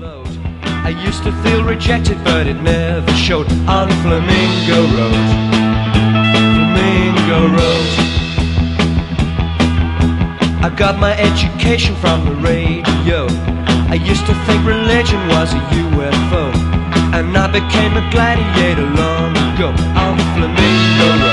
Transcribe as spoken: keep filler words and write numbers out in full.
float. I used to feel rejected, but it never showed on Flamingo Road. Flamingo Road. I got my education from the radio. I used to think religion was a U F O, and I became a gladiator long ago on Flamingo Road.